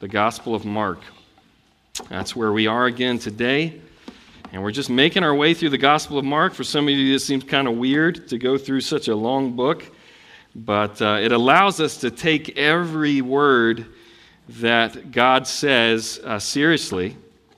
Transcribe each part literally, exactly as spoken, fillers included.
the Gospel of Mark. That's where we are again today. And we're just making our way through the Gospel of Mark. For some of you, this seems kind of weird to go through such a long book. But uh, it allows us to take every word that God says uh, seriously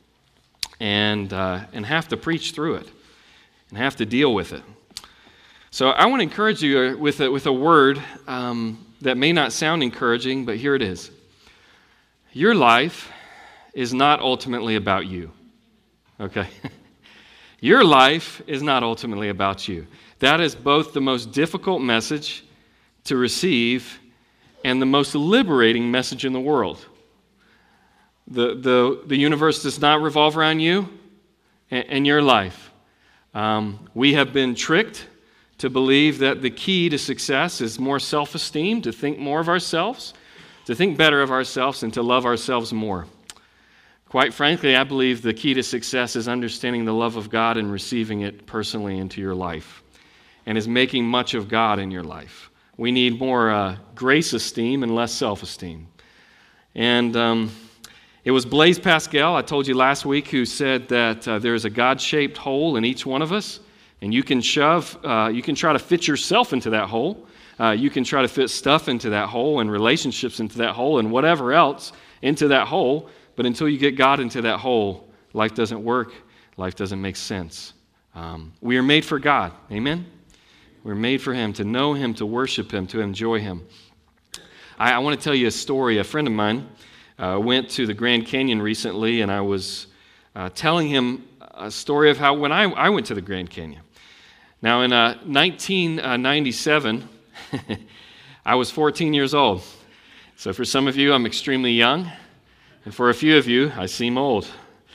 and, uh, and have to preach through it and have to deal with it. So I want to encourage you with a, with a word um, that may not sound encouraging, but here it is. Your life is not ultimately about you, okay? Your life is not ultimately about you. That is both the most difficult message to receive and the most liberating message in the world. The, the, the universe does not revolve around you and, and your life. Um, we have been tricked to believe that the key to success is more self-esteem, to think more of ourselves, to think better of ourselves, and to love ourselves more. Quite frankly, I believe the key to success is understanding the love of God and receiving it personally into your life, and is making much of God in your life. We need more uh, grace esteem and less self-esteem. And um, it was Blaise Pascal, I told you last week, who said that uh, there is a God-shaped hole in each one of us, and you can shove, uh, you can try to fit yourself into that hole. Uh, you can try to fit stuff into that hole and relationships into that hole and whatever else into that hole. But until you get God into that hole, life doesn't work. Life doesn't make sense. Um, we are made for God. Amen? We're made for Him, to know Him, to worship Him, to enjoy Him. I, I want to tell you a story. A friend of mine uh, went to the Grand Canyon recently, and I was uh, telling him a story of how when I, I went to the Grand Canyon. Now, in uh, nineteen ninety-seven, I was fourteen years old. So for some of you, I'm extremely young. And for a few of you, I seem old.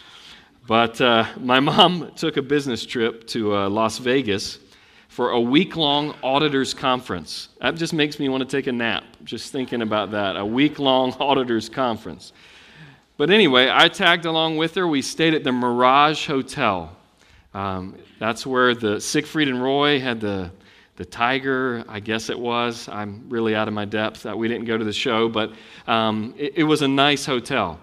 But uh, my mom took a business trip to uh, Las Vegas for a week-long auditors conference. That just makes me want to take a nap, just thinking about that, a week-long auditors conference. But anyway, I tagged along with her. We stayed at the Mirage Hotel. Um, that's where the Siegfried and Roy had the, the tiger, I guess it was. I'm really out of my depth. We didn't go to the show, but um, it, it was a nice hotel.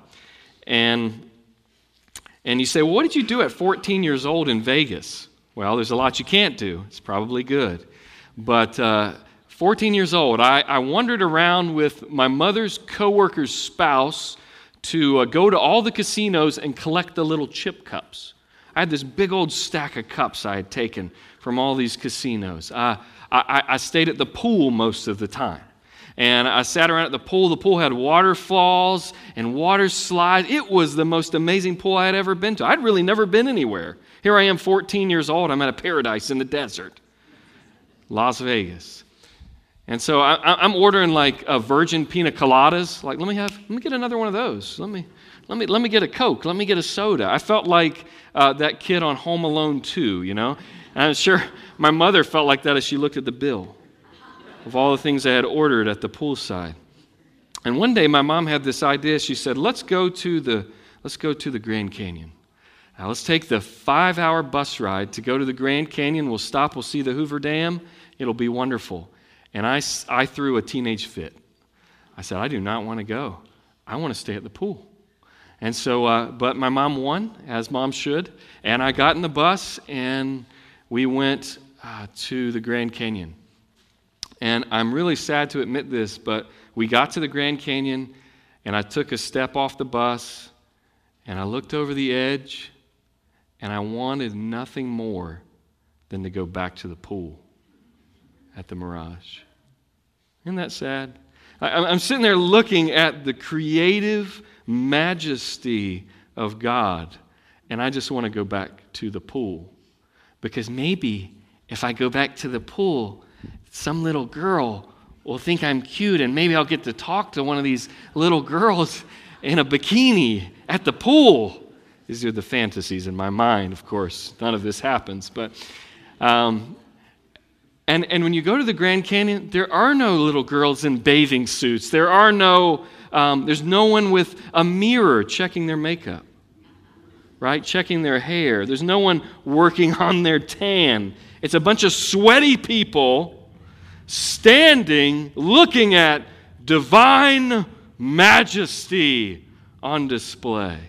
And, and you say, well, what did you do at fourteen years old in Vegas? Well, there's a lot you can't do. It's probably good. But uh, fourteen years old, I, I wandered around with my mother's coworker's spouse to uh, go to all the casinos and collect the little chip cups. I had this big old stack of cups I had taken from all these casinos. Uh, I, I stayed at the pool most of the time. And I sat around at the pool. The pool had waterfalls and water slides. It was the most amazing pool I had ever been to. I'd really never been anywhere. Here I am, fourteen years old. I'm at a paradise in the desert, Las Vegas. And so I, I'm ordering like a virgin pina coladas. Like, let me have, let me get another one of those. Let me, let me, let me get a Coke. Let me get a soda. I felt like uh, that kid on Home Alone two, you know. And I'm sure my mother felt like that as she looked at the bill of all the things I had ordered at the poolside. And one day my mom had this idea. She said, let's go to the, let's go to the Grand Canyon. Now let's take the five-hour bus ride to go to the Grand Canyon. We'll stop. We'll see the Hoover Dam. It'll be wonderful. And I, I threw a teenage fit. I said, I do not want to go. I want to stay at the pool. And so, uh, but my mom won, as mom should. And I got in the bus, and we went uh, to the Grand Canyon. And I'm really sad to admit this, but we got to the Grand Canyon, and I took a step off the bus, and I looked over the edge, and I wanted nothing more than to go back to the pool at the Mirage. Isn't that sad? I, I'm sitting there looking at the creative majesty of God, and I just want to go back to the pool. Because maybe if I go back to the pool, some little girl will think I'm cute, and maybe I'll get to talk to one of these little girls in a bikini at the pool. These are the fantasies in my mind, of course. None of this happens. But um, and, and when you go to the Grand Canyon, there are no little girls in bathing suits. There are no, um, there's no one with a mirror checking their makeup, right? Checking their hair. There's no one working on their tan. It's a bunch of sweaty people standing, looking at divine majesty on display.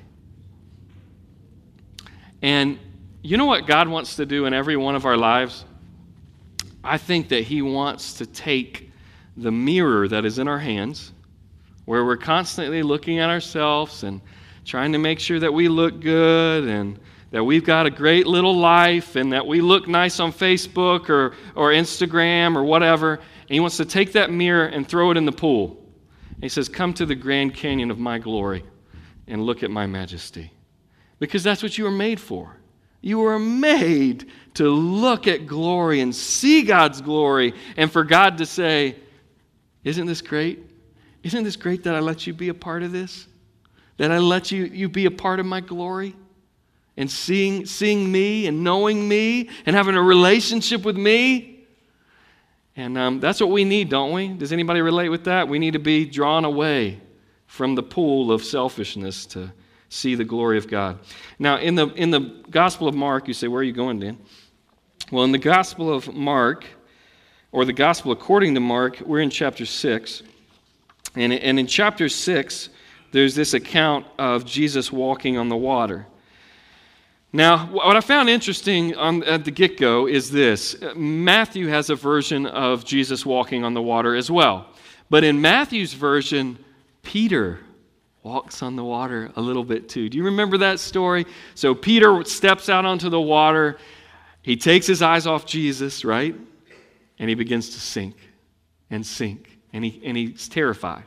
And you know what God wants to do in every one of our lives? I think that He wants to take the mirror that is in our hands, where we're constantly looking at ourselves and trying to make sure that we look good and that we've got a great little life and that we look nice on Facebook or, or Instagram or whatever. And He wants to take that mirror and throw it in the pool. And He says, come to the Grand Canyon of my glory and look at my majesty. Because that's what you were made for. You were made to look at glory and see God's glory and for God to say, isn't this great? Isn't this great that I let you be a part of this? That I let you, you be a part of my glory? And seeing, seeing me and knowing me and having a relationship with me? And um, that's what we need, don't we? Does anybody relate with that? We need to be drawn away from the pool of selfishness to see the glory of God. Now, in the in the Gospel of Mark, you say, where are you going, Dan? Well, in the Gospel of Mark, or the Gospel according to Mark, we're in chapter six. And, and in chapter six, there's this account of Jesus walking on the water. Now, what I found interesting on, at the get-go is this. Matthew has a version of Jesus walking on the water as well. But in Matthew's version, Peter walks on the water a little bit too. Do you remember that story? So Peter steps out onto the water. He takes his eyes off Jesus, right? And he begins to sink and sink. And, he, and he's terrified.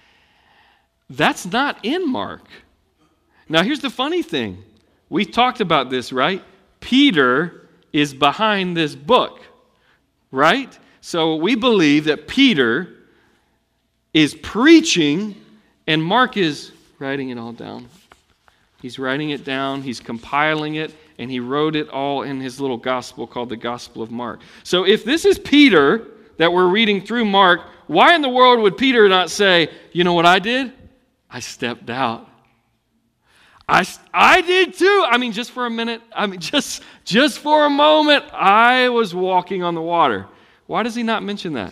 That's not in Mark. Now, here's the funny thing. We talked about this, right? Peter is behind this book, right? So we believe that Peter is preaching and Mark is writing it all down. He's writing it down, he's compiling it, and he wrote it all in his little gospel called the Gospel of Mark. So if this is Peter that we're reading through Mark, why in the world would Peter not say, you know what I did? I stepped out. I, I did too. I mean, just for a minute, I mean, just, just for a moment, I was walking on the water. Why does he not mention that?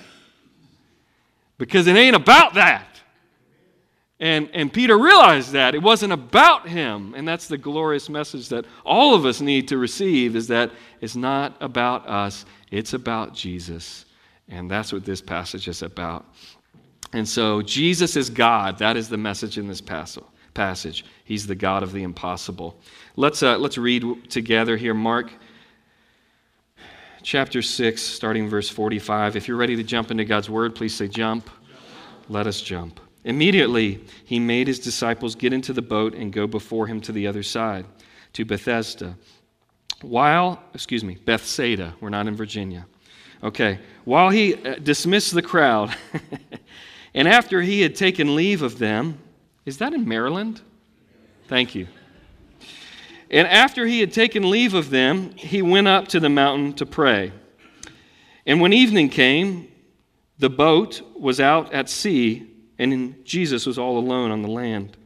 Because it ain't about that. And, and Peter realized that. It wasn't about him. And that's the glorious message that all of us need to receive, is that it's not about us. It's about Jesus. And that's what this passage is about. And so Jesus is God. That is the message in this passage. He's the God of the impossible. Let's, uh, let's read together here Mark chapter six, starting verse forty-five. If you're ready to jump into God's word, please say jump. Let us jump. Immediately, he made his disciples get into the boat and go before him to the other side, to Bethesda. While, excuse me, Bethsaida. We're not in Virginia. Okay. While he dismissed the crowd, and after he had taken leave of them, is that in Maryland? Thank you. And after he had taken leave of them, he went up to the mountain to pray. And when evening came, the boat was out at sea, and Jesus was all alone on the land.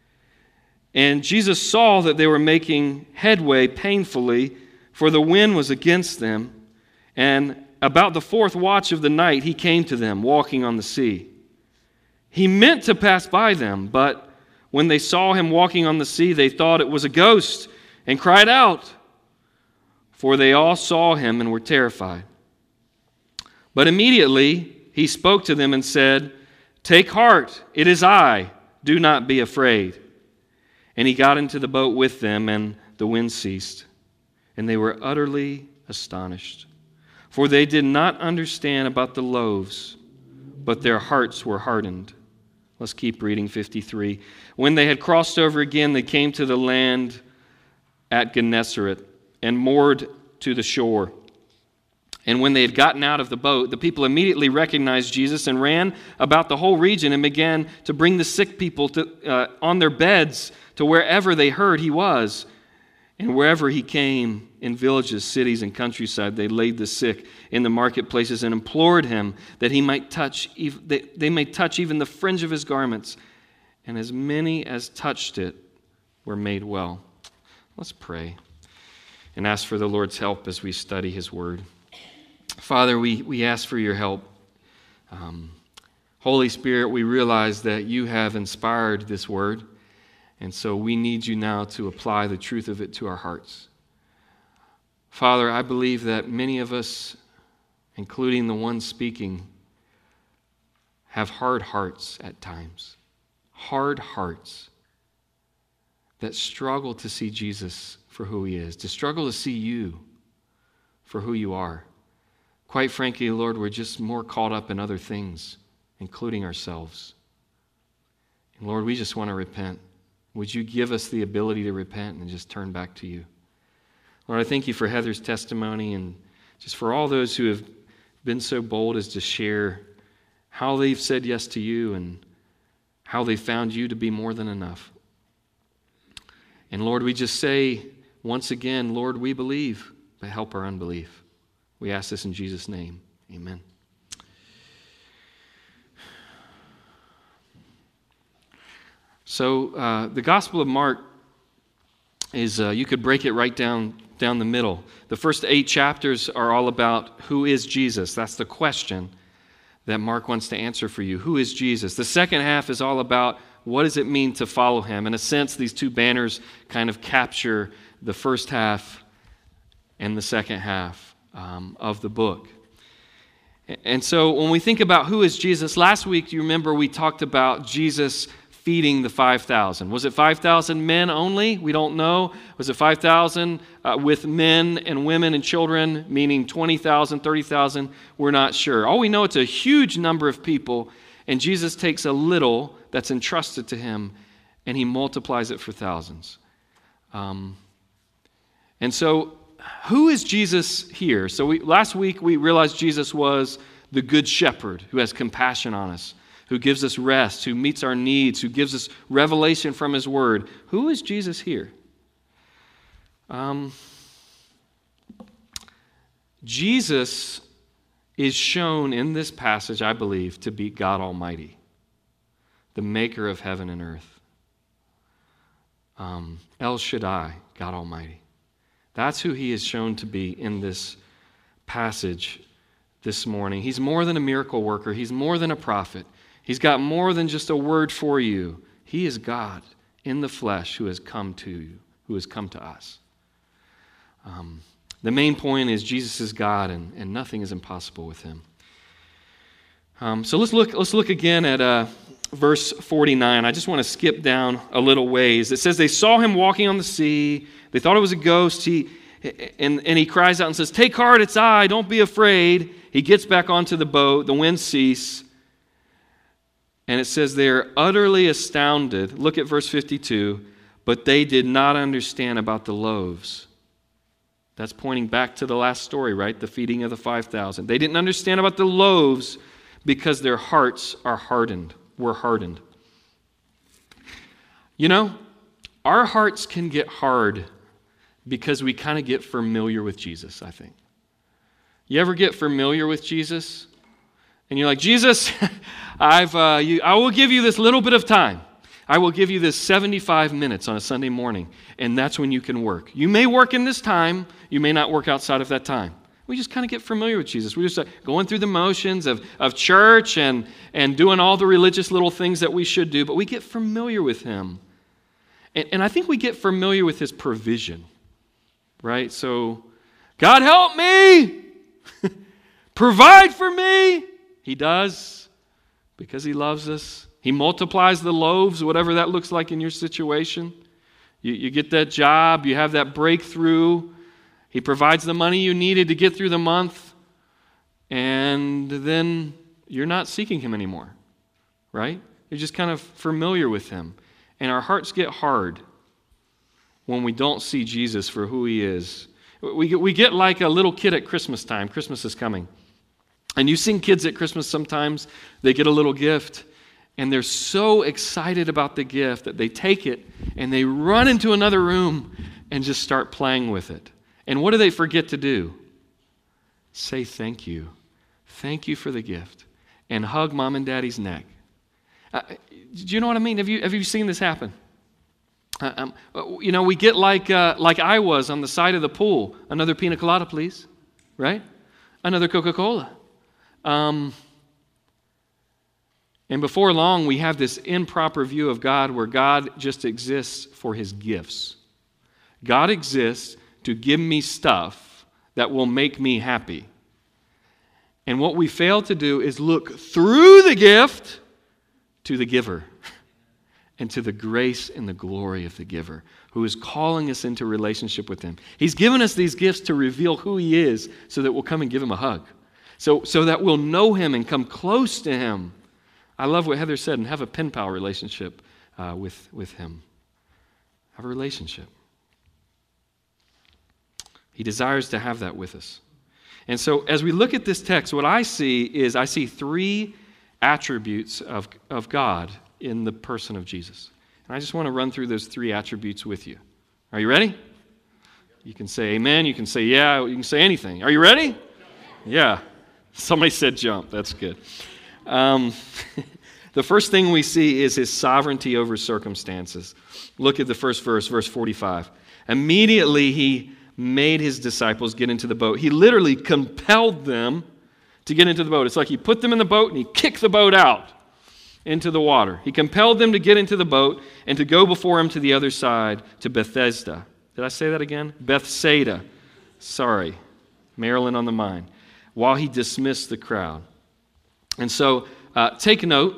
And Jesus saw that they were making headway painfully, for the wind was against them. And about the fourth watch of the night, he came to them, walking on the sea. He meant to pass by them, but when they saw him walking on the sea, they thought it was a ghost and cried out, for they all saw him and were terrified. But immediately he spoke to them and said, "Take heart, it is I, do not be afraid." And he got into the boat with them, and the wind ceased. And they were utterly astonished, for they did not understand about the loaves, but their hearts were hardened. Let's keep reading, fifty-three. When they had crossed over again, they came to the land at Gennesaret and moored to the shore. And when they had gotten out of the boat, the people immediately recognized Jesus and ran about the whole region and began to bring the sick people to, uh, on their beds to wherever they heard he was. And wherever he came, in villages, cities, and countryside, they laid the sick in the marketplaces and implored him that he might touch, they, they may touch even the fringe of his garments. And as many as touched it were made well. Let's pray and ask for the Lord's help as we study his word. Father, we, we ask for your help. Um, Holy Spirit, we realize that you have inspired this word, And so we need you now to apply the truth of it to our hearts. Father, I believe that many of us, including the one speaking, have hard hearts at times. Hard hearts that struggle to see Jesus for who he is, to struggle to see you for who you are. Quite frankly, Lord, we're just more caught up in other things, including ourselves. And Lord, we just want to repent. Would you give us the ability to repent and just turn back to you? Lord, I thank you for Heather's testimony and just for all those who have been so bold as to share how they've said yes to you and how they found you to be more than enough. And Lord, we just say once again, Lord, we believe, but help our unbelief. We ask this in Jesus' name. Amen. So uh, the Gospel of Mark is, uh, you could break it right down, down the middle. The first eight chapters are all about who is Jesus. That's the question that Mark wants to answer for you. Who is Jesus? The second half is all about what does it mean to follow him. In a sense, these two banners kind of capture the first half and the second half um, of the book. And so when we think about who is Jesus, last week, you remember we talked about Jesus feeding the five thousand. Was it five thousand men only? We don't know. Was it five thousand uh, with men and women and children, meaning twenty thousand, thirty thousand? We're not sure. All we know, it's a huge number of people, and Jesus takes a little that's entrusted to him, and he multiplies it for thousands. Um, and so, who is Jesus here? So we, last week we realized Jesus was the good shepherd who has compassion on us, who gives us rest, who meets our needs, who gives us revelation from his word. Who is Jesus here? Um, Jesus is shown in this passage, I believe, to be God Almighty, the maker of heaven and earth. Um, El Shaddai, God Almighty. That's who he is shown to be in this passage this morning. He's more than a miracle worker. He's more than a prophet. He's got more than just a word for you. He is God in the flesh who has come to you, who has come to us. Um, the main point is Jesus is God, and, and nothing is impossible with him. Um, so let's look. Let's look again at uh, verse forty-nine. I just want to skip down a little ways. It says they saw him walking on the sea. They thought it was a ghost. He and and he cries out and says, "Take heart, it's I. Don't be afraid." He gets back onto the boat. The wind ceased. And it says they are utterly astounded. Look at verse fifty-two. But they did not understand about the loaves. That's pointing back to the last story, right? The feeding of the five thousand. They didn't understand about the loaves because their hearts are hardened, were hardened. You know, our hearts can get hard because we kind of get familiar with Jesus, I think. You ever get familiar with Jesus? And you're like, Jesus, I've, uh, you, I will give you this little bit of time. I will give you this seventy-five minutes on a Sunday morning, and that's when you can work. You may work in this time. You may not work outside of that time. We just kind of get familiar with Jesus. We're just like going through the motions of, of church and, and doing all the religious little things that we should do, but we get familiar with him. And, and I think we get familiar with his provision, right? So, God help me! Provide for me! He does, because he loves us. He multiplies the loaves, whatever that looks like in your situation. You, you get that job, you have that breakthrough. He provides the money you needed to get through the month, and then you're not seeking him anymore, right? You're just kind of familiar with him. And our hearts get hard when we don't see Jesus for who he is. We get, we get like a little kid at Christmas time. Christmas is coming. And you've seen kids at Christmas sometimes, they get a little gift, and they're so excited about the gift that they take it and they run into another room and just start playing with it. And what do they forget to do? Say thank you. Thank you for the gift. And hug mom and daddy's neck. Uh, do you know what I mean? Have you, have you seen this happen? Uh, um, you know, we get like, uh, like I was on the side of the pool. Another pina colada, please. Right? Another Coca-Cola. Um, And before long, we have this improper view of God where God just exists for his gifts. God exists to give me stuff that will make me happy. And what we fail to do is look through the gift to the giver and to the grace and the glory of the giver who is calling us into relationship with him. He's given us these gifts to reveal who he is so that we'll come and give him a hug. So, so that we'll know him and come close to him. I love what Heather said, and have a pen pal relationship uh, with, with him. Have a relationship. He desires to have that with us. And so as we look at this text, what I see is I see three attributes of, of God in the person of Jesus. And I just want to run through those three attributes with you. Are you ready? You can say amen. You can say yeah. You can say anything. Are you ready? Yeah. Somebody said jump. That's good. Um, the first thing we see is his sovereignty over circumstances. Look at the first verse, verse forty-five. Immediately he made his disciples get into the boat. He literally compelled them to get into the boat. It's like he put them in the boat and he kicked the boat out into the water. He compelled them to get into the boat and to go before him to the other side, to Bethesda. Did I say that again? Bethsaida. Sorry. Maryland on the mind. While he dismissed the crowd. And so, uh, take note,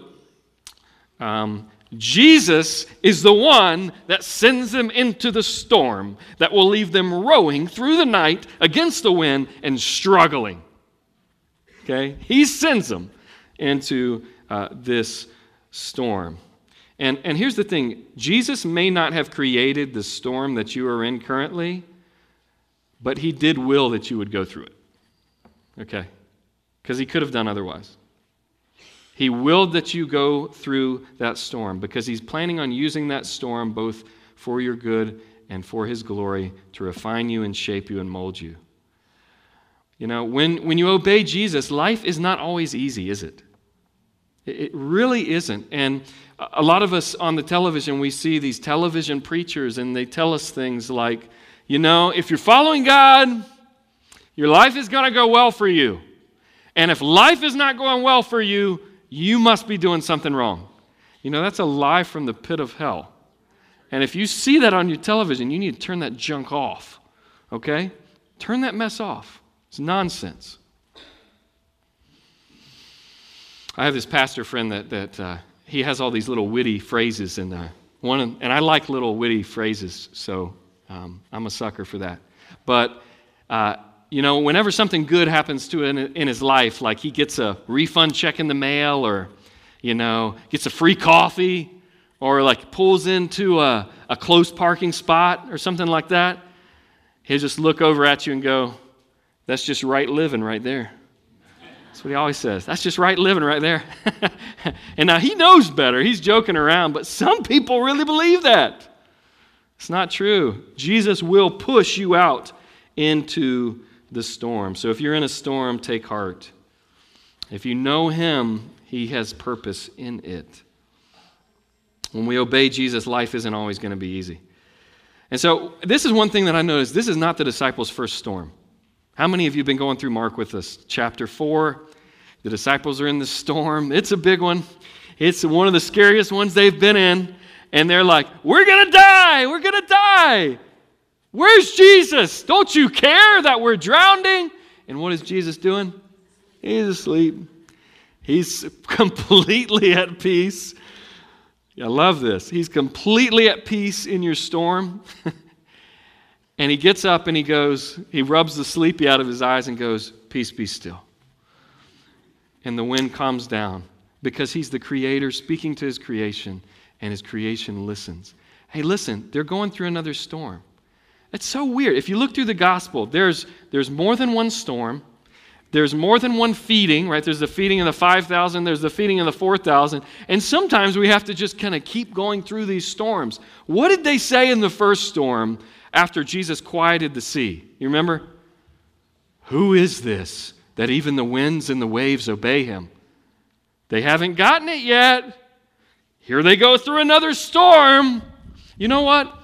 um, Jesus is the one that sends them into the storm that will leave them rowing through the night against the wind and struggling. Okay? He sends them into uh, this storm. And, and here's the thing. Jesus may not have created the storm that you are in currently, but he did will that you would go through it. Okay? Because he could have done otherwise. He willed that you go through that storm because he's planning on using that storm both for your good and for his glory to refine you and shape you and mold you. You know, when, when you obey Jesus, life is not always easy, is it? It really isn't. And a lot of us on the television, we see these television preachers and they tell us things like, you know, if you're following God, your life is going to go well for you. And if life is not going well for you, you must be doing something wrong. You know, that's a lie from the pit of hell. And if you see that on your television, you need to turn that junk off. Okay? Turn that mess off. It's nonsense. I have this pastor friend that that uh, he has all these little witty phrases, and uh, one of, and I like little witty phrases, so um, I'm a sucker for that. But uh, you know, whenever something good happens to him in his life, like he gets a refund check in the mail, or you know, gets a free coffee, or like pulls into a, a close parking spot or something like that, he'll just look over at you and go, "That's just right living right there." That's what he always says. That's just right living right there. And now he knows better. He's joking around, but some people really believe that. It's not true. Jesus will push you out into the storm. So if you're in a storm, take heart. If you know him, he has purpose in it. When we obey Jesus, life isn't always going to be easy. And so this is one thing that I noticed. This is not the disciples' first storm. How many of you have been going through Mark with us? Chapter four, the disciples are in the storm. It's a big one. It's one of the scariest ones they've been in. And they're like, we're going to die. We're going to die. Where's Jesus? Don't you care that we're drowning? And what is Jesus doing? He's asleep. He's completely at peace. I love this. He's completely at peace in your storm. And he gets up and he goes, he rubs the sleepy out of his eyes and goes, "Peace, be still." And the wind calms down because he's the creator speaking to his creation, and his creation listens. Hey, listen, they're going through another storm. It's so weird. If you look through the gospel, there's, there's more than one storm. There's more than one feeding, right? There's the feeding of the five thousand. There's the feeding of the four thousand. And sometimes we have to just kind of keep going through these storms. What did they say in the first storm after Jesus quieted the sea? You remember? Who is this that even the winds and the waves obey him? They haven't gotten it yet. Here they go through another storm. You know what?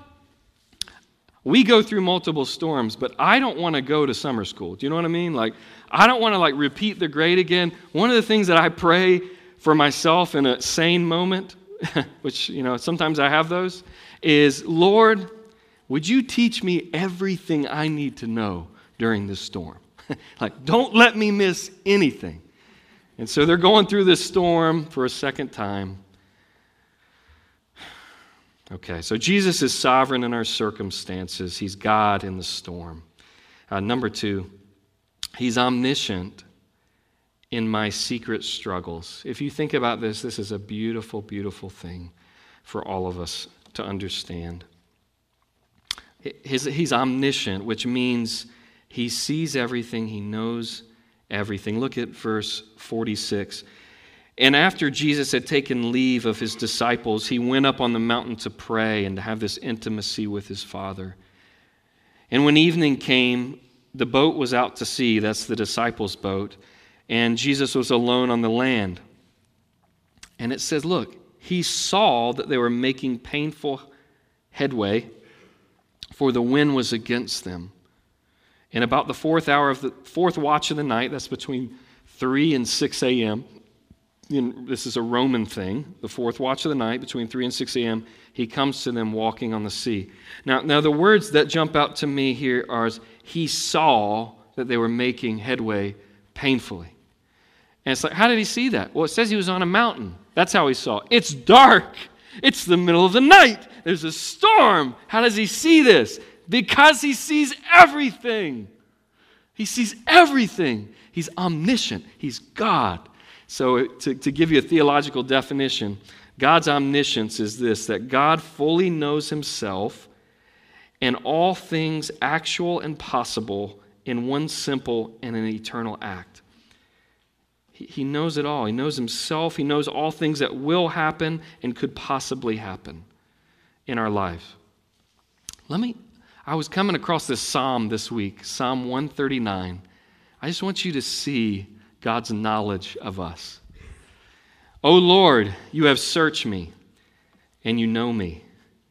We go through multiple storms, but I don't want to go to summer school. Do you know what I mean? Like, I don't want to like repeat the grade again. One of the things that I pray for myself in a sane moment, which, you know, sometimes I have those, is, Lord, would you teach me everything I need to know during this storm? Like, don't let me miss anything. And so they're going through this storm for a second time. Okay, so Jesus is sovereign in our circumstances. He's God in the storm. Uh, number two, he's omniscient in my secret struggles. If you think about this, this is a beautiful, beautiful thing for all of us to understand. His, he's omniscient, which means he sees everything, he knows everything. Look at verse forty-six. And after Jesus had taken leave of his disciples, he went up on the mountain to pray and to have this intimacy with his Father. And when evening came, the boat was out to sea, that's the disciples' boat, and Jesus was alone on the land. And it says, look, he saw that they were making painful headway, for the wind was against them. And about the fourth hour of the fourth watch of the night, that's between three and six a.m., you know, this is a Roman thing, the fourth watch of the night, between three and six a.m., he comes to them walking on the sea. Now, now the words that jump out to me here are, he saw that they were making headway painfully. And it's like, how did he see that? Well, it says he was on a mountain. That's how he saw it. It's dark. It's the middle of the night. There's a storm. How does he see this? Because he sees everything. He sees everything. He's omniscient. He's God. So to, to give you a theological definition, God's omniscience is this, that God fully knows himself and all things actual and possible in one simple and an eternal act. He, he knows it all. He knows himself. He knows all things that will happen and could possibly happen in our life. Let me, I was coming across this psalm this week, Psalm one thirty-nine. I just want you to see God's knowledge of us. O Lord, you have searched me, and you know me.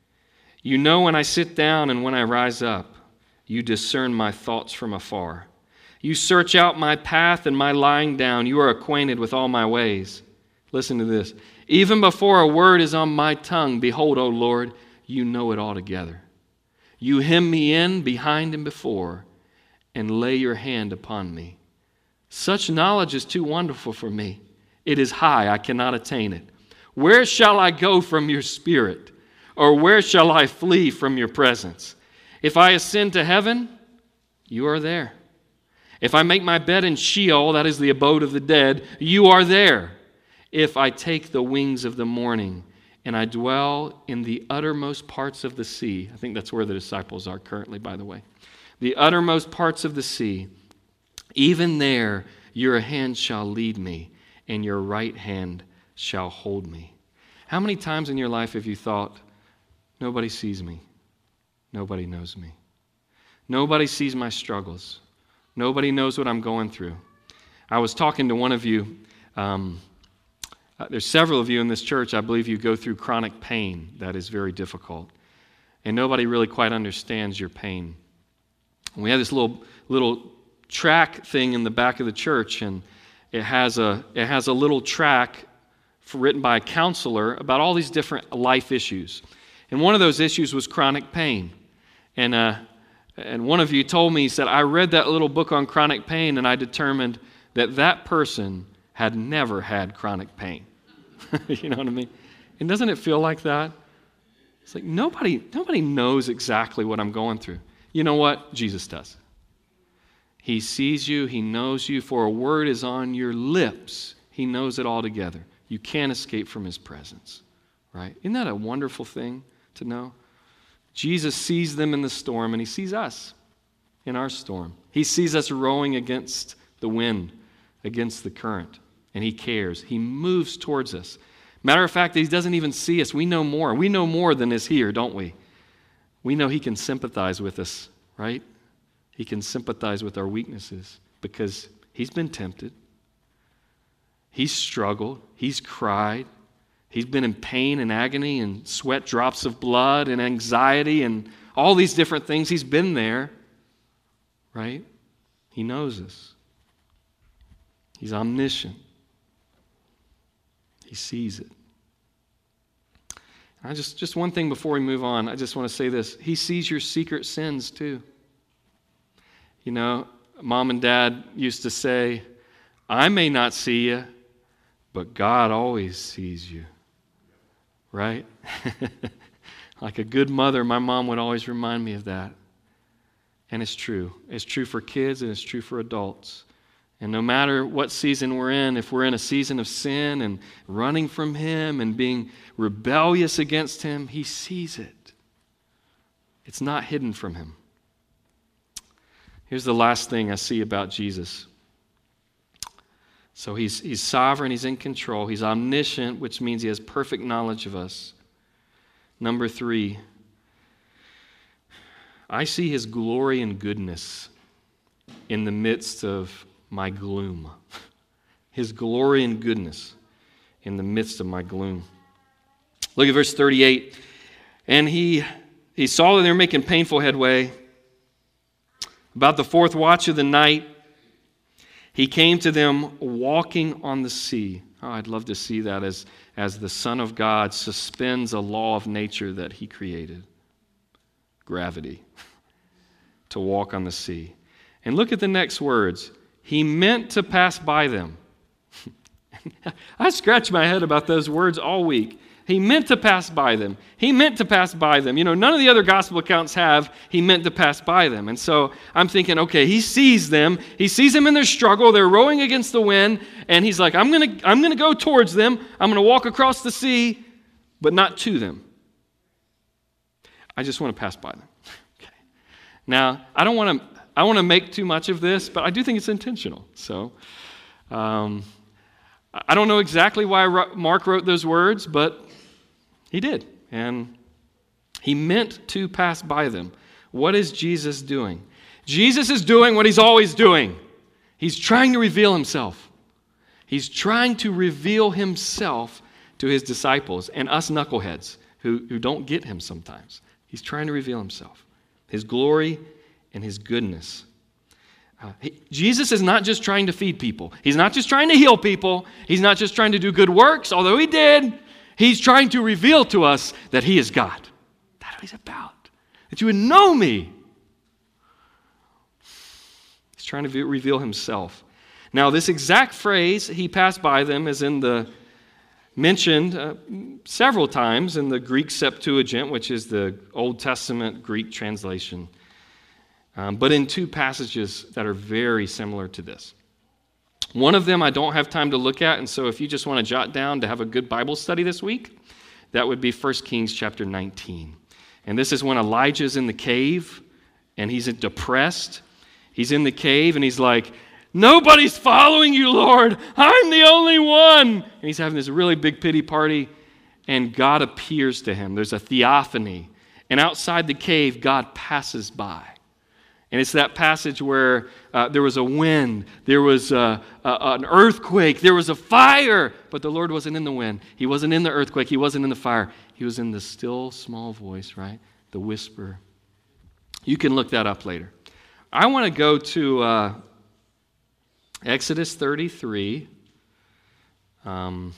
You know when I sit down and when I rise up. You discern my thoughts from afar. You search out my path and my lying down. You are acquainted with all my ways. Listen to this. Even before a word is on my tongue, behold, O Lord, you know it altogether. You hem me in behind and before, and lay your hand upon me. Such knowledge is too wonderful for me. It is high, I cannot attain it. Where shall I go from your spirit? Or where shall I flee from your presence? If I ascend to heaven, you are there. If I make my bed in Sheol, that is the abode of the dead, you are there. If I take the wings of the morning and I dwell in the uttermost parts of the sea, I think that's where the disciples are currently, by the way. The uttermost parts of the sea, even there your hand shall lead me, and your right hand shall hold me. How many times in your life have you thought, nobody sees me, nobody knows me, nobody sees my struggles, nobody knows what I'm going through? I was talking to one of you, um, uh, there's several of you in this church, I believe you go through chronic pain that is very difficult, and nobody really quite understands your pain. And we have this little little track thing in the back of the church, and it has a it has a little track for, written by a counselor about all these different life issues. And one of those issues was chronic pain. And uh, and one of you told me, he said, I read that little book on chronic pain, and I determined that that person had never had chronic pain. You know what I mean? And doesn't it feel like that? It's like nobody nobody knows exactly what I'm going through. You know what? Jesus does. He sees you. He knows you. For a word is on your lips. He knows it all together. You can't escape from his presence, right? Isn't that a wonderful thing to know? Jesus sees them in the storm, and he sees us in our storm. He sees us rowing against the wind, against the current, and he cares. He moves towards us. Matter of fact, he doesn't even see us. We know more. We know more than is here, don't we? We know he can sympathize with us, right? He can sympathize with our weaknesses because he's been tempted. He's struggled. He's cried. He's been in pain and agony and sweat drops of blood and anxiety and all these different things. He's been there, right? He knows us. He's omniscient. He sees it. I just, just one thing before we move on, I just want to say this. He sees your secret sins too. You know, Mom and Dad used to say, I may not see you, but God always sees you. Right? Like a good mother, my mom would always remind me of that. And it's true. It's true for kids and it's true for adults. And no matter what season we're in, if we're in a season of sin and running from Him and being rebellious against Him, He sees it. It's not hidden from Him. Here's the last thing I see about Jesus. So he's, he's sovereign, He's in control, He's omniscient, which means He has perfect knowledge of us. Number three, I see His glory and goodness in the midst of my gloom. His glory and goodness in the midst of my gloom. Look at verse thirty-eight. And he, he saw that they were making painful headway. About the fourth watch of the night, He came to them walking on the sea. Oh, I'd love to see that as, as the Son of God suspends a law of nature that He created. Gravity. To walk on the sea. And look at the next words. He meant to pass by them. I scratched my head about those words all week. He meant to pass by them. He meant to pass by them. You know, none of the other gospel accounts have he meant to pass by them. And so I'm thinking, okay, He sees them. He sees them in their struggle. They're rowing against the wind. And He's like, I'm going to I'm going to go towards them. I'm going to walk across the sea, but not to them. I just want to pass by them. Okay. Now, I don't want to I want to make too much of this, but I do think it's intentional. So, um, I don't know exactly why Mark wrote those words, but he did. And he meant to pass by them. What is Jesus doing? Jesus is doing what He's always doing. He's trying to reveal Himself. He's trying to reveal Himself to His disciples and us knuckleheads who, who don't get Him sometimes. He's trying to reveal Himself, His glory and His goodness. Uh, he, Jesus is not just trying to feed people. He's not just trying to heal people. He's not just trying to do good works, although He did. He's trying to reveal to us that He is God. That's what He's about. That you would know Me. He's trying to reveal Himself. Now, this exact phrase, He passed by them, is in the mentioned uh, several times in the Greek Septuagint, which is the Old Testament Greek translation. Um, but in two passages that are very similar to this. One of them I don't have time to look at, and so if you just want to jot down to have a good Bible study this week, that would be First Kings chapter nineteen. And this is when Elijah's in the cave, and he's depressed. He's in the cave, and he's like, nobody's following you, Lord. I'm the only one. And he's having this really big pity party, and God appears to him. There's a theophany. And outside the cave, God passes by. And it's that passage where uh, there was a wind, there was a, a, an earthquake, there was a fire, but the Lord wasn't in the wind. He wasn't in the earthquake. He wasn't in the fire. He was in the still small voice, right? The whisper. You can look that up later. I want to go to uh, Exodus thirty-three. Um,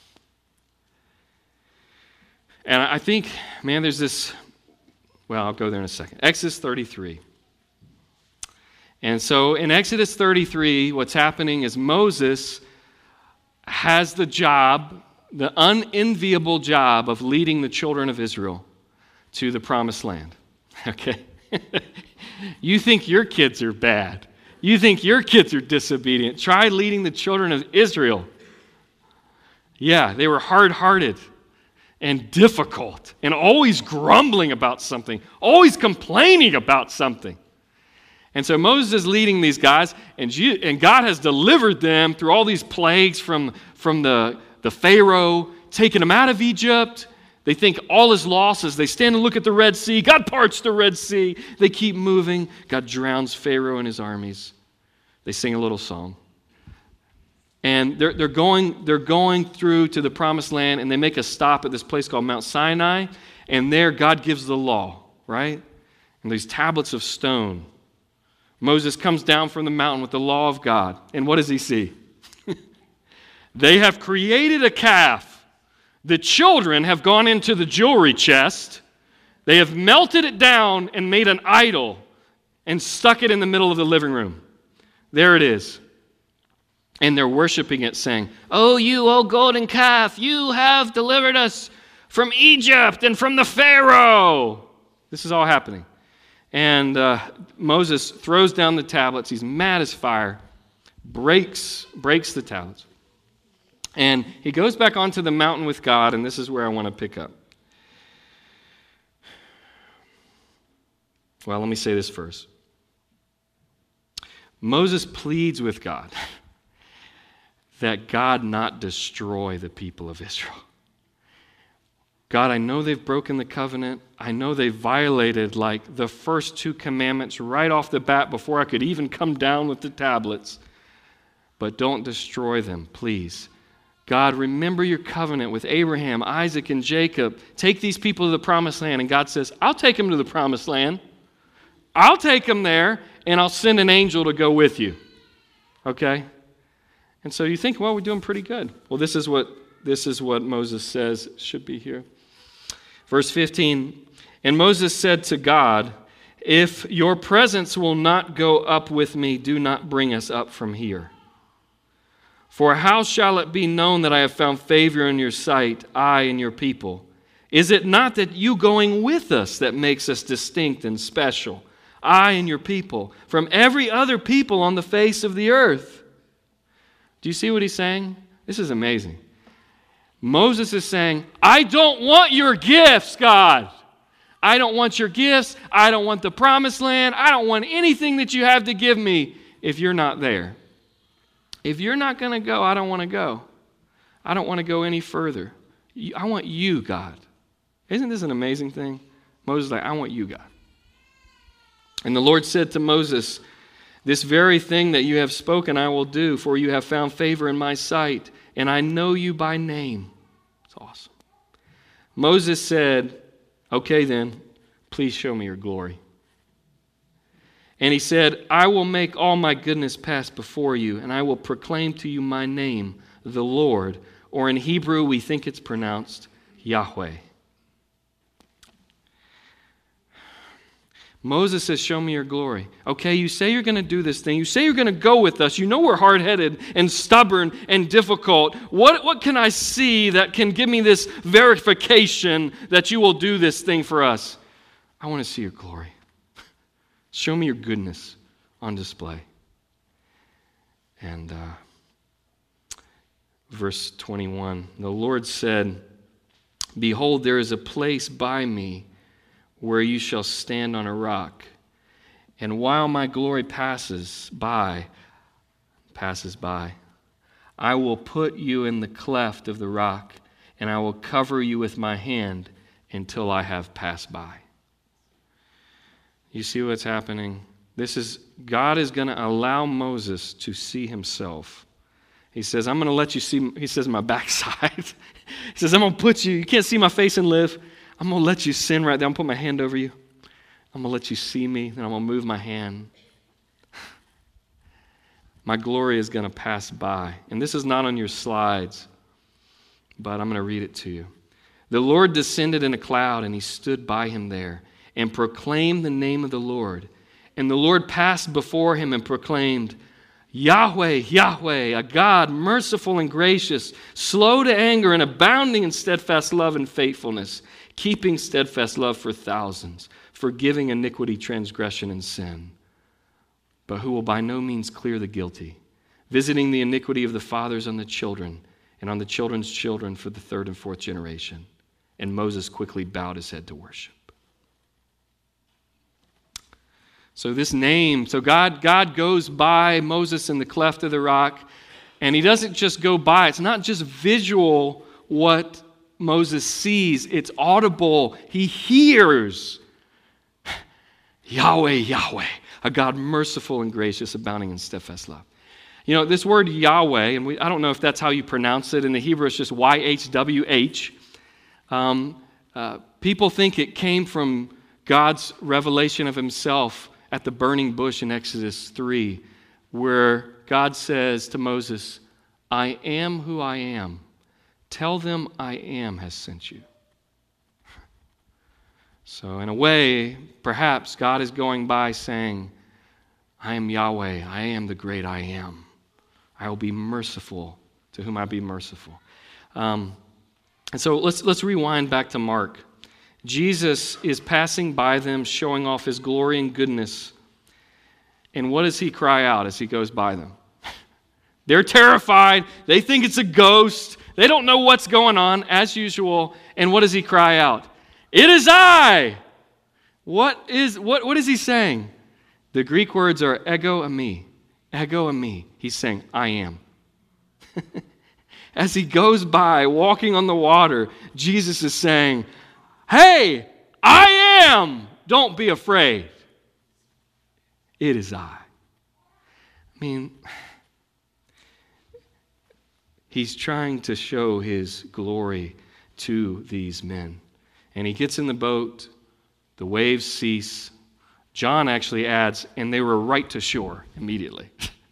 and I think, man, there's this, well, I'll go there in a second. Exodus thirty-three. And so in Exodus thirty-three, what's happening is Moses has the job, the unenviable job of leading the children of Israel to the promised land. Okay? You think your kids are bad. You think your kids are disobedient. Try leading the children of Israel. Yeah, they were hard-hearted and difficult and always grumbling about something, always complaining about something. And so Moses is leading these guys, and God has delivered them through all these plagues from, from the, the Pharaoh, taking them out of Egypt. They think all is lost as they stand and look at the Red Sea. God parts the Red Sea. They keep moving. God drowns Pharaoh and his armies. They sing a little song. And they're, they're, going, they're going through to the promised land, and they make a stop at this place called Mount Sinai. And there God gives the law, right? And these tablets of stone. Moses comes down from the mountain with the law of God. And what does he see? They have created a calf. The children have gone into the jewelry chest. They have melted it down and made an idol and stuck it in the middle of the living room. There it is. And they're worshiping it, saying, "Oh, you, oh golden calf, you have delivered us from Egypt and from the Pharaoh." This is all happening. And uh, Moses throws down the tablets. He's mad as fire, breaks, breaks the tablets. And he goes back onto the mountain with God, and this is where I want to pick up. Well, let me say this first. Moses pleads with God that God not destroy the people of Israel. God, I know they've broken the covenant. I know they've violated like the first two commandments right off the bat before I could even come down with the tablets. But don't destroy them, please. God, remember your covenant with Abraham, Isaac, and Jacob. Take these people to the promised land. And God says, I'll take them to the promised land. I'll take them there, and I'll send an angel to go with you. Okay? And so you think, well, we're doing pretty good. Well, this is what this is what Moses says should be here. Verse fifteen, and Moses said to God, "If your presence will not go up with me, do not bring us up from here. For how shall it be known that I have found favor in your sight, I and your people? Is it not that you going with us that makes us distinct and special, I and your people, from every other people on the face of the earth?" Do you see what he's saying? This is amazing. Moses is saying, I don't want your gifts, God. I don't want your gifts. I don't want the promised land. I don't want anything that you have to give me if you're not there. If you're not going to go, I don't want to go. I don't want to go any further. I want you, God. Isn't this an amazing thing? Moses is like, I want you, God. And the Lord said to Moses, "This very thing that you have spoken I will do, for you have found favor in my sight, and I know you by name." It's awesome. Moses said, "Okay then, please show me your glory." And he said, "I will make all my goodness pass before you, and I will proclaim to you my name, the Lord," or in Hebrew we think it's pronounced Yahweh. Moses says, "Show me your glory." Okay, you say you're going to do this thing. You say you're going to go with us. You know we're hard-headed and stubborn and difficult. What, what can I see that can give me this verification that you will do this thing for us? I want to see your glory. Show me your goodness on display. And uh, verse twenty-one, the Lord said, "Behold, there is a place by me where you shall stand on a rock. And while my glory passes by, passes by, I will put you in the cleft of the rock, and I will cover you with my hand until I have passed by." You see what's happening? This is, God is going to allow Moses to see himself. He says, I'm going to let you see, he says, my backside. He says, I'm going to put you, you can't see my face and live. I'm going to let you sin right there. I'm going to put my hand over you. I'm going to let you see me. Then I'm going to move my hand. My glory is going to pass by. And this is not on your slides, but I'm going to read it to you. The Lord descended in a cloud, and he stood by him there and proclaimed the name of the Lord. And the Lord passed before him and proclaimed, Yahweh, Yahweh, a God merciful and gracious, slow to anger and abounding in steadfast love and faithfulness, keeping steadfast love for thousands, forgiving iniquity, transgression, and sin, but who will by no means clear the guilty, visiting the iniquity of the fathers on the children and on the children's children for the third and fourth generation. And Moses quickly bowed his head to worship. So this name, so God, God goes by Moses in the cleft of the rock, and he doesn't just go by. It's not just visual what Moses sees. It's audible. He hears Yahweh, Yahweh, a God merciful and gracious, abounding in steadfast love. You know, this word Yahweh, and we, I don't know if that's how you pronounce it. In the Hebrew, it's just Y H W H. Um, uh, people think it came from God's revelation of himself at the burning bush in Exodus three, where God says to Moses, I am who I am. Tell them I am has sent you. So in a way, perhaps God is going by saying, I am Yahweh. I am the great I am. I will be merciful to whom I be merciful. Um, and so let's let's rewind back to Mark. Jesus is passing by them, showing off his glory and goodness. And what does he cry out as he goes by them? They're terrified. They think it's a ghost. They don't know what's going on, as usual. And what does he cry out? It is I! What is what, what is he saying? The Greek words are ego eimi. Ego eimi. He's saying, I am. As he goes by, walking on the water, Jesus is saying, hey, I am! Don't be afraid. It is I. I mean, he's trying to show his glory to these men. And he gets in the boat, the waves cease. John actually adds, and they were right to shore immediately.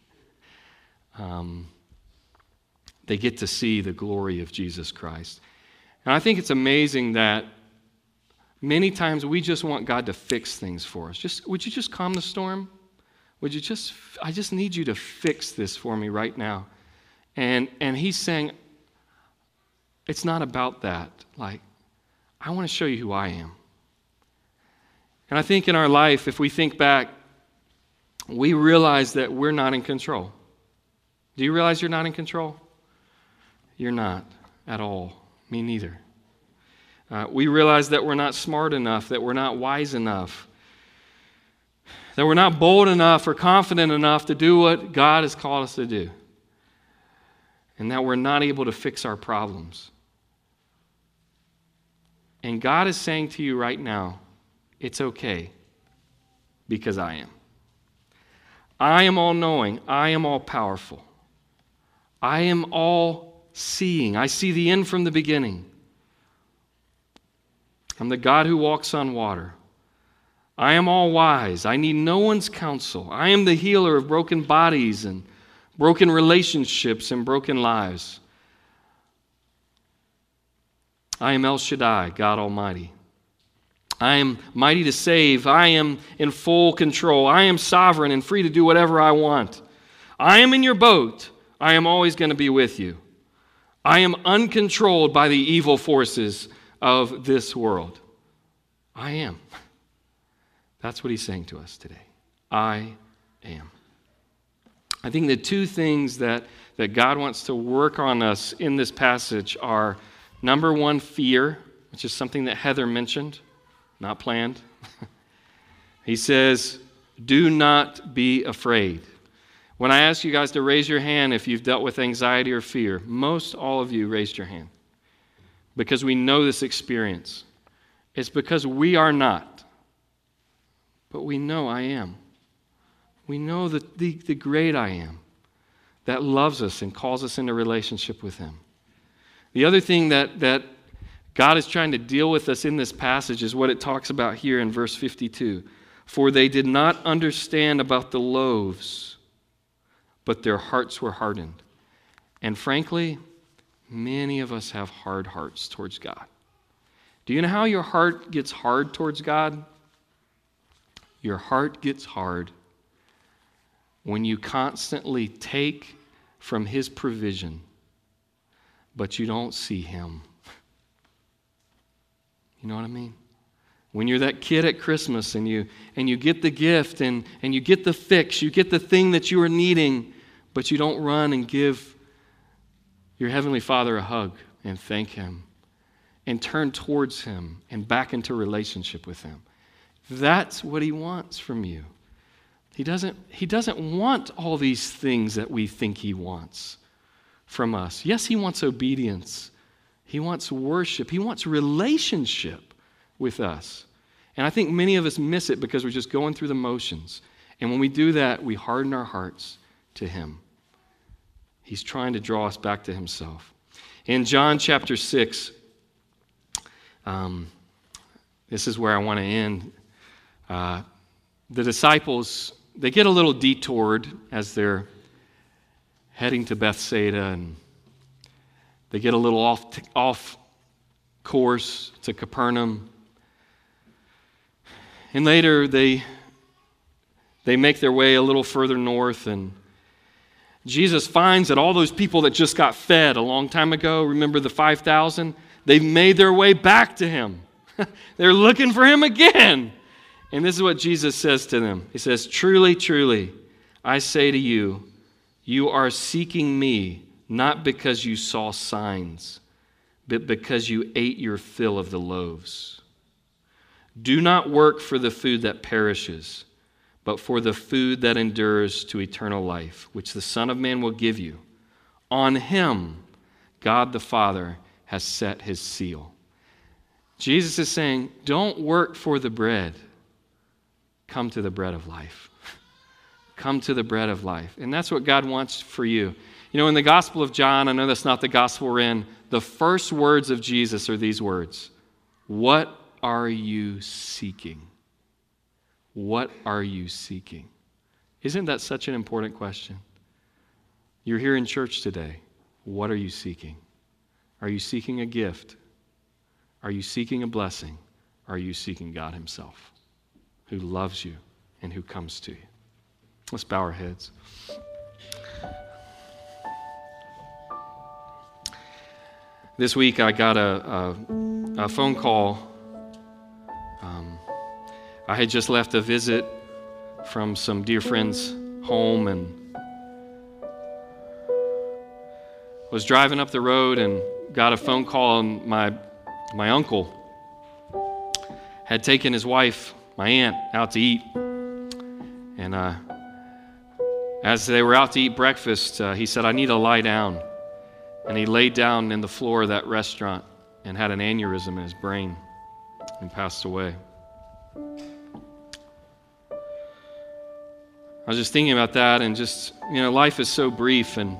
um, they get to see the glory of Jesus Christ. And I think it's amazing that many times we just want God to fix things for us. Just, would you just calm the storm? Would you just, I just need you to fix this for me right now. And, and he's saying, it's not about that. Like, I want to show you who I am. And I think in our life, if we think back, we realize that we're not in control. Do you realize you're not in control? You're not at all. Me neither. Uh, we realize that we're not smart enough, that we're not wise enough, that we're not bold enough or confident enough to do what God has called us to do, and that we're not able to fix our problems. And God is saying to you right now, it's okay, because I am. I am all-knowing. I am all-powerful. I am all-seeing. I see the end from the beginning. I'm the God who walks on water. I am all-wise. I need no one's counsel. I am the healer of broken bodies and broken relationships and broken lives. I am El Shaddai, God Almighty. I am mighty to save. I am in full control. I am sovereign and free to do whatever I want. I am in your boat. I am always going to be with you. I am uncontrolled by the evil forces of this world. I am. That's what he's saying to us today. I am. I think the two things that, that God wants to work on us in this passage are, number one, fear, which is something that Heather mentioned, not planned. He says, do not be afraid. When I ask you guys to raise your hand if you've dealt with anxiety or fear, most all of you raised your hand because we know this experience. It's because we are not, but we know I am. We know that the, the great I am that loves us and calls us into relationship with him. The other thing that, that God is trying to deal with us in this passage is what it talks about here in verse fifty-two. For they did not understand about the loaves, but their hearts were hardened. And frankly, many of us have hard hearts towards God. Do you know how your heart gets hard towards God? Your heart gets hard when you constantly take from his provision, but you don't see him. You know what I mean? When you're that kid at Christmas and you and you get the gift and, and you get the fix, you get the thing that you are needing, but you don't run and give your Heavenly Father a hug and thank him and turn towards him and back into relationship with him. That's what he wants from you. He doesn't, he doesn't want all these things that we think he wants from us. Yes, he wants obedience. He wants worship. He wants relationship with us. And I think many of us miss it because we're just going through the motions. And when we do that, we harden our hearts to him. He's trying to draw us back to himself. In John chapter six, um, this is where I want to end. Uh, the disciples, they get a little detoured as they're heading to Bethsaida, and they get a little off, off course to Capernaum. And later they, they make their way a little further north, and Jesus finds that all those people that just got fed a long time ago, remember the five thousand? They've made their way back to him. They're looking for him again. And this is what Jesus says to them. He says, "Truly, truly, I say to you, you are seeking me not because you saw signs, but because you ate your fill of the loaves. Do not work for the food that perishes, but for the food that endures to eternal life, which the Son of Man will give you. On him, God the Father has set his seal." Jesus is saying, don't work for the bread. Come to the bread of life. Come to the bread of life. And that's what God wants for you. You know, in the Gospel of John, I know that's not the gospel we're in, the first words of Jesus are these words: "What are you seeking? What are you seeking?" Isn't that such an important question? You're here in church today. What are you seeking? Are you seeking a gift? Are you seeking a blessing? Are you seeking God himself, who loves you and who comes to you? Let's bow our heads. This week I got a, a, a phone call. Um, I had just left a visit from some dear friends' home and was driving up the road and got a phone call, and my my uncle had taken his wife, my aunt, out to eat. And uh, as they were out to eat breakfast, uh, he said, "I need to lie down." And he laid down in the floor of that restaurant and had an aneurysm in his brain and passed away. I was just thinking about that, and just, you know, life is so brief, and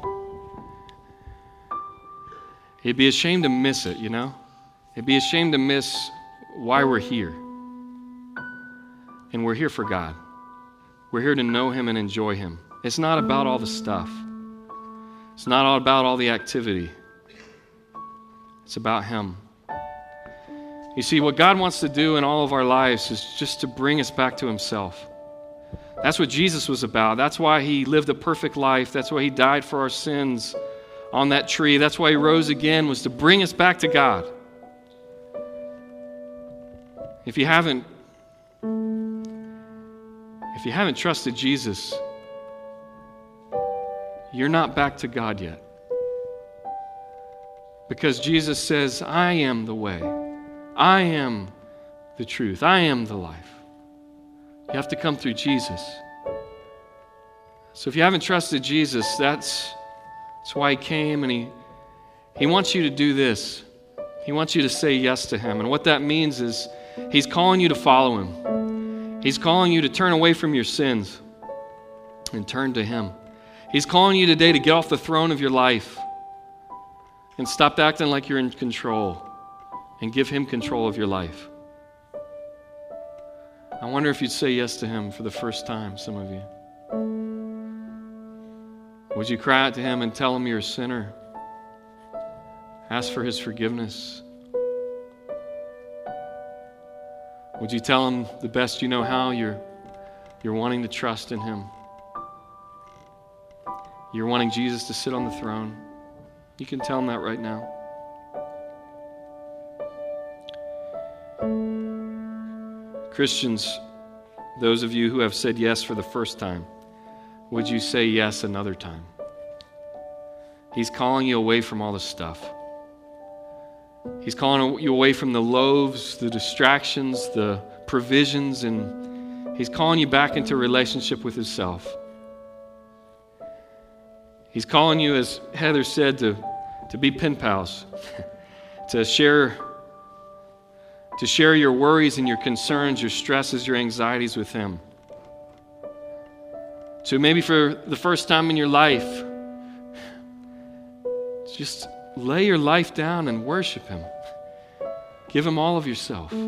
it'd be a shame to miss it, you know? It'd be a shame to miss why we're here. And we're here for God. We're here to know him and enjoy him. It's not about all the stuff. It's not all about all the activity. It's about him. You see, what God wants to do in all of our lives is just to bring us back to himself. That's what Jesus was about. That's why he lived a perfect life. That's why he died for our sins on that tree. That's why he rose again, was to bring us back to God. If you haven't, if you haven't trusted Jesus, you're not back to God yet. Because Jesus says, "I am the way. I am the truth. I am the life." You have to come through Jesus. So if you haven't trusted Jesus, that's, that's why he came, and he, he wants you to do this. He wants you to say yes to him. And what that means is he's calling you to follow him. He's calling you to turn away from your sins and turn to him. He's calling you today to get off the throne of your life and stop acting like you're in control and give him control of your life. I wonder if you'd say yes to him for the first time, some of you. Would you cry out to him and tell him you're a sinner? Ask for his forgiveness. Would you tell him the best you know how you're, you're wanting to trust in him? You're wanting Jesus to sit on the throne. You can tell him that right now. Christians, those of you who have said yes for the first time, would you say yes another time? He's calling you away from all the stuff. He's calling you away from the loaves, the distractions, the provisions, and he's calling you back into a relationship with himself. He's calling you, as Heather said, to, to be pen pals, to share to share your worries and your concerns, your stresses, your anxieties with him. So maybe for the first time in your life, just lay your life down and worship him. Give him all of yourself. I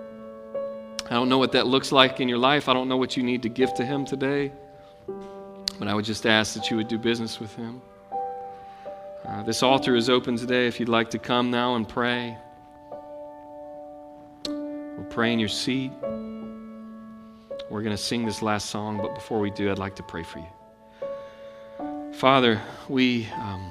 don't know what that looks like in your life. I don't know what you need to give to him today. But I would just ask that you would do business with him. Uh, this altar is open today if you'd like to come now and pray. We'll pray in your seat. We're going to sing this last song, but before we do, I'd like to pray for you. Father, we, um,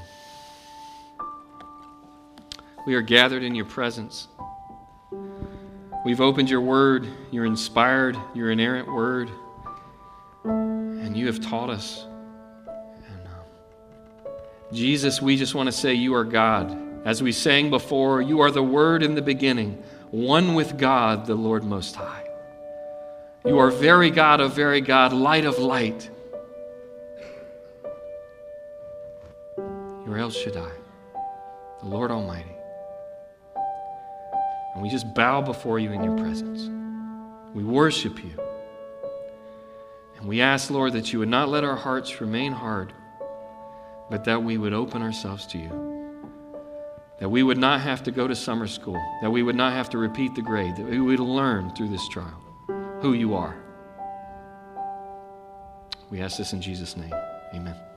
we are gathered in your presence. We've opened your word, your inspired, your inerrant word, and you have taught us. And um, Jesus, we just want to say you are God. As we sang before, you are the Word in the beginning, one with God, the Lord Most High. You are very God of very God, light of light. You're El Shaddai, the Lord Almighty. And we just bow before you in your presence. We worship you. And we ask, Lord, that you would not let our hearts remain hard, but that we would open ourselves to you. That we would not have to go to summer school. That we would not have to repeat the grade. That we would learn through this trial who you are. We ask this in Jesus' name. Amen.